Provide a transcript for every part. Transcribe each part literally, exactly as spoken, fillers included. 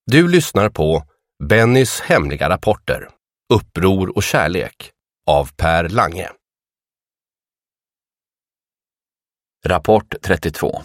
Du lyssnar på Bennys hemliga rapporter, Uppror och kärlek av Per Lange. Rapport trettiotvå.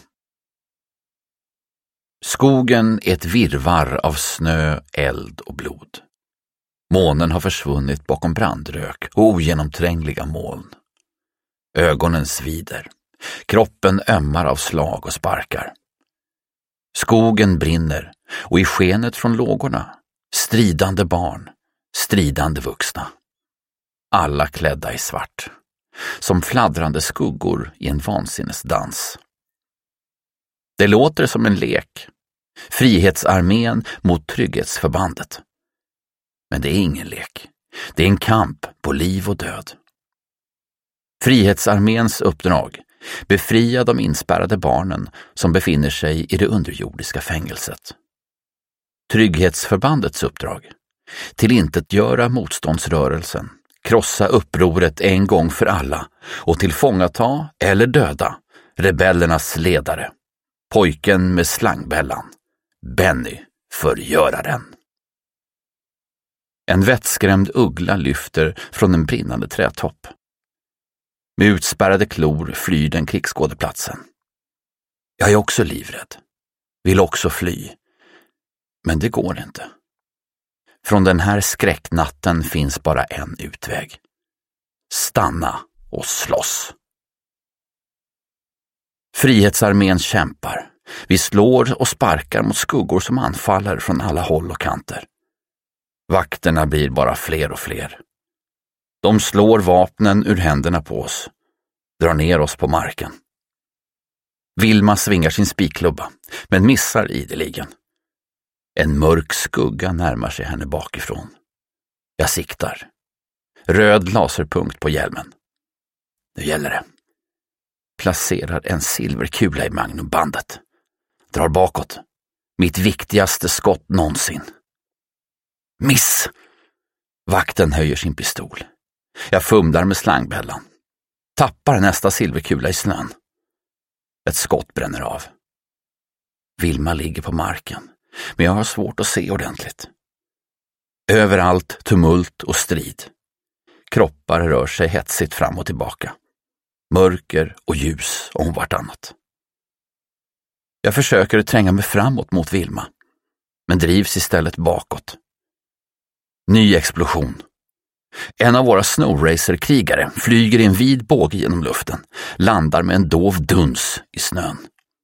Skogen är ett virrvarr av snö, eld och blod. Månen har försvunnit bakom brandrök och ogenomträngliga moln. Ögonen svider. Kroppen ömmar av slag och sparkar. Skogen brinner och i skenet från lågorna, stridande barn, stridande vuxna. Alla klädda i svart, som fladdrande skuggor i en vansinnesdans. Det låter som en lek, Frihetsarmén mot Trygghetsförbandet. Men det är ingen lek, det är en kamp på liv och död. Frihetsarméns uppdrag: befria de inspärrade barnen som befinner sig i det underjordiska fängelset. Trygghetsförbandets uppdrag: tillintetgöra motståndsrörelsen, krossa upproret en gång för alla och tillfångata eller döda rebellernas ledare, pojken med slangbällan, Benny förgöraren. En vettskrämd uggla lyfter från en brinnande trädtopp. Med utspärrade klor flyr den krigsskådeplatsen. Jag är också livrädd. Vill också fly. Men det går inte. Från den här skräcknatten finns bara en utväg. Stanna och slåss. Frihetsarmén kämpar. Vi slår och sparkar mot skuggor som anfaller från alla håll och kanter. Vakterna blir bara fler och fler. De slår vapnen ur händerna på oss, drar ner oss på marken. Vilma svingar sin spikklubba, men missar ideligen. En mörk skugga närmar sig henne bakifrån. Jag siktar. Röd laserpunkt på hjälmen. Nu gäller det. Placerar en silverkula i magnumbandet. Drar bakåt. Mitt viktigaste skott någonsin. Miss! Vakten höjer sin pistol. Jag fumlar med slangbällan. Tappar nästa silverkula i snön. Ett skott bränner av. Vilma ligger på marken, men jag har svårt att se ordentligt. Överallt tumult och strid. Kroppar rör sig hetsigt fram och tillbaka. Mörker och ljus om vartannat. Jag försöker tränga mig framåt mot Vilma, men drivs istället bakåt. Ny explosion. En av våra snowracer-krigare flyger i en vid båge genom luften, landar med en dov duns i snön.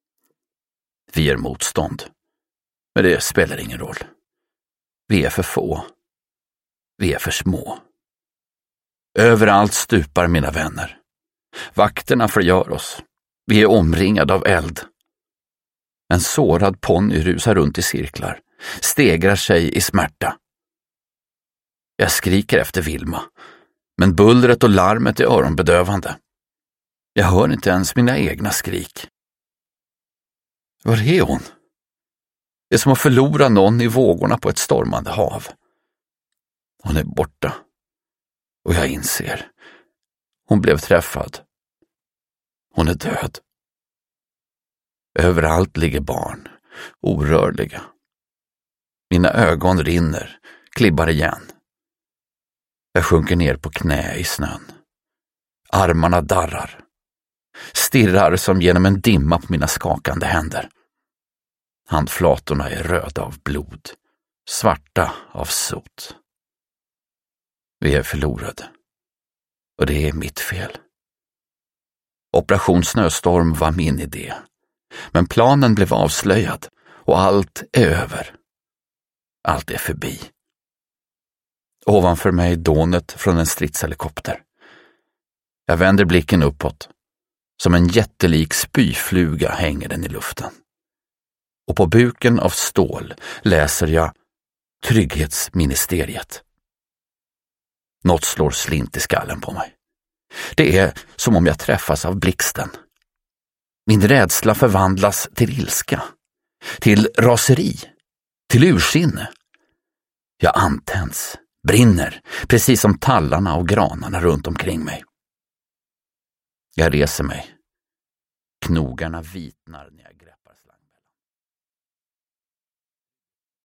Vi är motstånd, men det spelar ingen roll. Vi är för få. Vi är för små. Överallt stupar mina vänner. Vakterna förgör oss. Vi är omringade av eld. En sårad ponny rusar runt i cirklar, stegrar sig i smärta. Jag skriker efter Vilma, men bullret och larmet är öronbedövande. Jag hör inte ens mina egna skrik. Var är hon? Det är som att förlora någon i vågorna på ett stormande hav. Hon är borta. Och jag inser. Hon blev träffad. Hon är död. Överallt ligger barn, orörliga. Mina ögon rinner, klibbar igen. Jag sjunker ner på knä i snön. Armarna darrar. Stirrar som genom en dimma på mina skakande händer. Handflatorna är röda av blod, svarta av sot. Vi är förlorade. Och det är mitt fel. Operation Snöstorm var min idé. Men planen blev avslöjad och allt är över. Allt är förbi. Ovanför mig dånet från en stridshelikopter. Jag vänder blicken uppåt. Som en jättelik spyfluga hänger den i luften. Och på buken av stål läser jag Trygghetsministeriet. Något slår slint i skallen på mig. Det är som om jag träffas av blixten. Min rädsla förvandlas till ilska, till raseri, till ursinne. Jag antänds, brinner, precis som tallarna och granarna runt omkring mig. Jag reser mig. Knogarna vitnar när jag